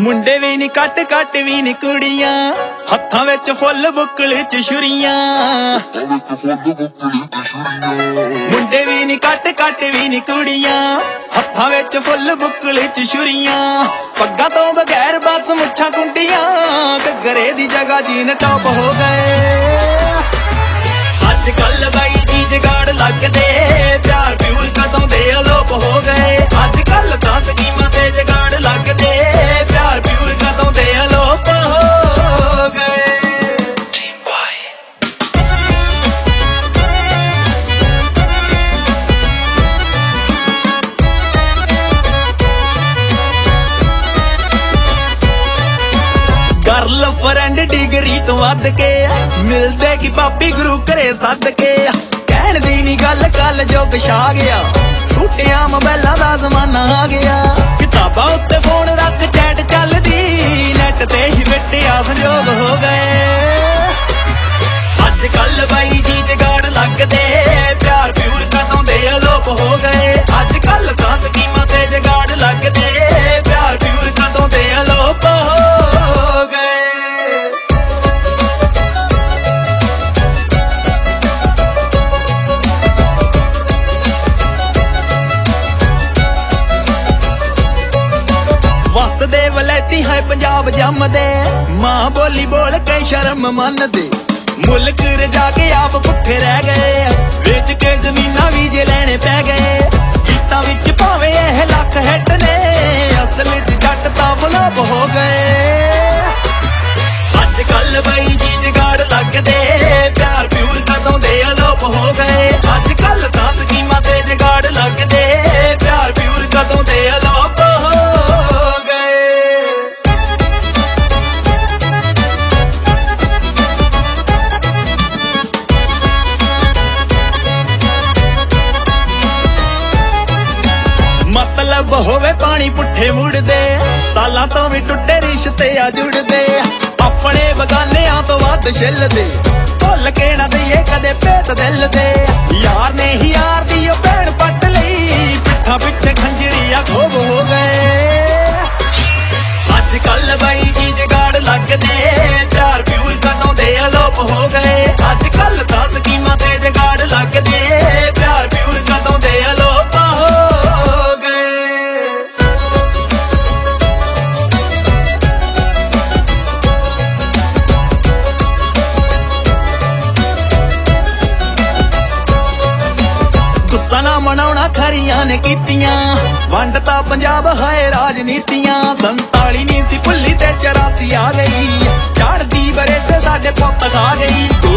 ਮੁੰਡੇ ਵੀ ਨੀ ਕੱਟ ਕੱਟ ਵੀ ਨੀ ਕੁੜੀਆਂ, ਹੱਥਾਂ ਵਿੱਚ ਫੁੱਲ ਬੁੱਕਲ ਚ ਛੁਰੀਆਂ। ਮੁੰਡੇ ਵੀ ਨੀ ਕੱਟ ਕੱਟ ਵੀ ਨੀ ਕੁੜੀਆਂ, ਹੱਥਾਂ ਵਿੱਚ ਫੁੱਲ ਬੁੱਕਲ ਚ ਛੁਰੀਆਂ। ਪੱਗਾਂ ਤੋਂ ਬਗੈਰ ਬਸ ਮੁੱਛਾਂ ਕੁੰਡੀਆਂ, ਘੱਗਰੇ ਦੀ ਜਗ੍ਹਾ ਜੀਨ ਟੌਪ ਹੋ ਗਏ। ਅੱਜ ਕੱਲ ਬਾਈ ਜੀ ਜਗਾੜ ਲੱਗਦੇ, ਪਿਆਰ ਪਿਊਰ ਕਦੋਂ ਦੇ ਅਲੋਪ ਹੋ ਗਏ। ਅੱਜ ਕੱਲ ਤਾਂ ਸਕੀਮਾਂ ਤੇ ਜਗਾੜ ਲੱਗਦੇ, ਪਿਆਰ ਪਿਊਰ ਕਦੋਂ ਦੇ ਅਲੋਪ ਹੋ ਗਏ। ਗਰਲ ਫਰੈਂਡ ਡਿਗਰੀ ਤੋਂ ਵੱਧ ਕੇ ਮਿਲਦੇ ਕਿ ਪਾਪੀ ਗੁਰੂ ਘਰੇ ਸੱਦ ਕੇ। ਕਹਿਣ ਦੀ ਨੀ ਗੱਲ ਕੱਲ ਜੁਗ ਛਾ ਗਿਆ, ਛੁੱਟਿਆਂ ਮੋਬਾਈਲਾਂ ਦਾ ਜ਼ਮਾਨਾ ਆ ਗਿਆ। ਕਿਤਾਬਾਂ ਉੱਤੇ ਫੋਨ ਰੱਖ ਚੈਟ ਚੱਲਦੀ, ਨੈਟ ਤੇ ਹੀ ਬਿਟਿਆ ਸੰਜੋਗ ਹੋ ਗਏ। ਅੱਜ ਕੱਲ ਬਾਈ ਜੀ ਜਗਾੜ ਲੱਗਦੇ, ਪਿਆਰ ਪਿਊਰ ਕਦੋਂ ਦੇ ਅਲੋਪ ਹੋ ਗਏ। ਅੱਜ ਕੱਲ ਤਾਂ ਸਕੀਮਾਂ ਤੇ ਜਗਾੜ ਲੱਗਦੇ, ਪਿਆਰ ਪਿਊਰ ਕਦੋਂ ਦੇ ਅਲੋਪ ਹੋ ਗਏ। ਵਸਦੇ ਵਲੈਤੀ ਹੈ ਪੰਜਾਬ ਜੰਮਦੇ, ਮਾਂ ਬੋਲੀ ਬੋਲ ਕੇ ਸ਼ਰਮ ਮੰਨਦੇ। ਮੁਲਕ ਰਜਾ ਕੇ ਆਪ ਭੁੱਖੇ ਰਹਿ ਗਏ, ਵੇਚ ਕੇ ਜ਼ਮੀਨਾਂ ਵੀ ਜੇ ਲੈਣੇ ਪੈ ਗਏ। ਗੀਤਾਂ ਵਿੱਚ ਭਾਵੇਂ ਇਹ ਲੱਖ ਹਿੱਟ ਨੇ, ਅਸਲ ਵਿੱਚ ਜੱਟ ਤਾਂ ਫਲੋਪ ਹੋ ਗਏ। ਅੱਜ ਕੱਲ ਬਾਈ ਜੀ ਜਗਾੜ ਲੱਗਦੇ, ਪਿਆਰ ਪਿਊਰ ਕਦੋਂ ਦੇ ਅਲੋਪ ਹੋ ਗਏ। ਅੱਜ ਕੱਲ ਤਾਂ ਸਕੀਮਾਂ ਤੇ ਜਗਾੜ ਲੱਗਦੇ, ਪਿਆਰ ਪਿਊਰ ਕਦੋਂ ਦੇ ਅਲੋਪ ਹੋ ਗਏ। ਮਤਲਬ ਹੋਵੇ ਪਾਣੀ ਪੁੱਠੇ ਮੁੜਦੇ, ਸਾਲਾਂ ਤੋਂ ਵੀ ਟੁੱਟੇ ਰਿਸ਼ਤੇ ਆ ਜੁੜਦੇ। ਆਪਣੇ ਬਗਾਨਿਆਂ ਤੋਂ ਵੱਧ ਛਿੱਲਦੇ, ਭੁੱਲ ਕੇ ਨਾ ਦਈਏ ਕਦੇ ਭੇਤ ਦਿਲ ਦੇ। ਯਾਰ ਨੇ ਹੀ ਯਾਰ ਦੀ ਉਹ ਭੈਣ ਪੱਟ ਲਈ, ਪਿੱਠਾਂ ਪਿੱਛੇ ਖੰਜਰੀਆਂ ਖੋਬ ਹੋ ਗਏ। ਅੱਜ ਕੱਲ ਬਾਈ ਜੀ ਜਗਾੜ ਲੱਗਦੇ, ਪਿਆਰ ਪਿਊਰ ਕਦੋਂ ਦੇ ਅਲੋਪ ਹੋ ਗਏ। ਅੱਜ ਕੱਲ ਤਾਂ ਸਕੀਮਾਂ ਤੇ ਜਗਾੜ ਲੱਗਦੇ, ਪਿਆਰ ਪਿਊਰ ਕਦੋਂ ਦੇ ਅਲੋਪ ਹੋ ਗਏ। ਗੁੱਸਾ ਨਾ ਮਨਾਉਣਾ ਖਰੀਆਂ ਨੇ ਕੀਤੀਆਂ, ਵੰਡ ਤਾਂ ਪੰਜਾਬ ਹੈ ਰਾਜਨੀਤੀਆਂ। 47 ਨਹੀਂ ਸੀ ਭੁੱਲੀ ਤੇ 84 ਆ ਗਈ, ਚੜ੍ਹਦੀ ਬਰੇ ਸੇ ਸਾਡੇ ਪੁੱਤ ਖਾ ਗਈ।